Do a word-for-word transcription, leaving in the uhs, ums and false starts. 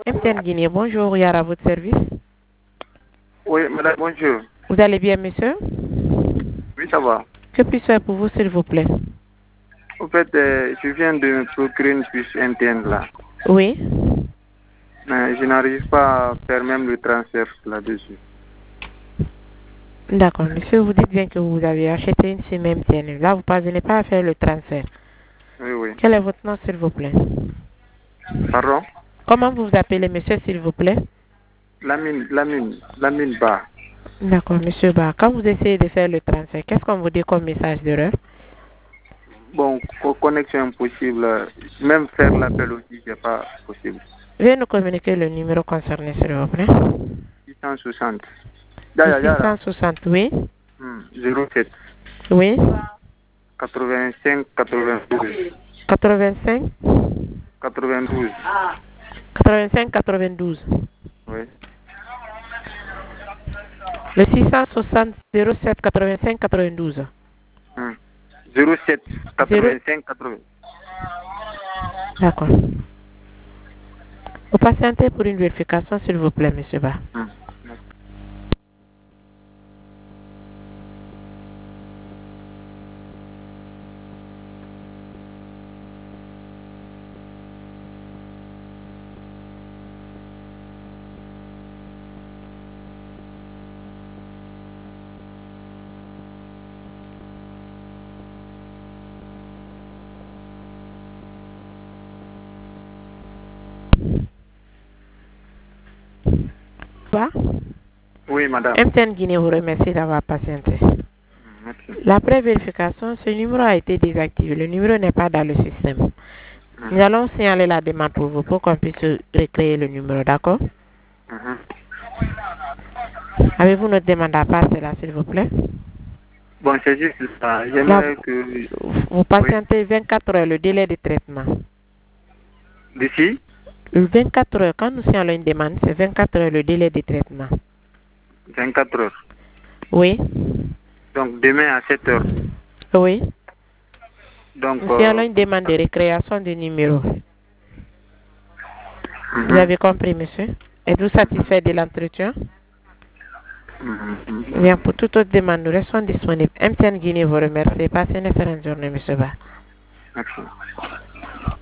M T N Guinée, bonjour, Yara, à votre service. Oui, madame, bonjour. Vous allez bien, monsieur? Oui, ça va. Que puis-je faire pour vous, s'il vous plaît? En fait, euh, je viens de me procurer une puce M T N là. Oui. Mais je n'arrive pas à faire même le transfert là-dessus. D'accord, monsieur, vous dites bien que vous avez acheté une SIM M T N. Là, vous ne parvenez pas à faire le transfert. Oui, oui. Quel est votre nom, s'il vous plaît? Pardon? Comment vous vous appelez, monsieur, s'il vous plaît? Lamine, Lamine, Lamine Ba. D'accord, monsieur Ba. Quand vous essayez de faire le transfert, qu'est-ce qu'on vous dit comme message d'erreur? Bon, co- connexion impossible. Même faire l'appel aussi, c'est pas possible. Veuillez nous communiquer le numéro concerné, s'il vous plaît. six cent soixante. Le Yara, six Yara. cent soixante, oui. Hmm, zéro sept. Oui. quatre-vingt-cinq, quatre-vingt-douze. quatre-vingt-cinq. quatre-vingt-douze. quatre-vingt-cinq quatre-vingt-douze. Oui. Le six cent soixante zéro sept quatre-vingt-cinq quatre-vingt-douze. Hmm. zéro sept, Zéro. quatre-vingt-cinq, quatre-vingts. D'accord. Vous patientez pour une vérification, s'il vous plaît, monsieur Ba. Hmm. Ba? Oui, madame. M T N Guinée vous remercie d'avoir patienté. Merci. La pré-vérification, ce numéro a été désactivé. Le numéro n'est pas dans le système. Hmm. Nous allons signaler la demande pour vous pour qu'on puisse recréer le numéro, d'accord? Mhm. Avez-vous notre demande à part cela, s'il vous plaît? Bon, c'est juste ça. Là, J'aimerais que... vous, vous Oui. patientez vingt-quatre heures, le délai de traitement. D'ici Le vingt-quatre heures, quand nous signalons une demande, c'est vingt-quatre heures le délai de traitement. vingt-quatre heures. Oui? Donc, demain à sept heures. Oui? Donc, Nous signalons euh, une demande de récréation du numéro. Vous mhm. avez compris, monsieur? Êtes-vous satisfait de l'entretien? Mhm. Mhm. Bien, pour toute autre demande, nous restons disponibles. M T N Guinée vous remercie. Passez une excellente journée, monsieur Ba. Merci.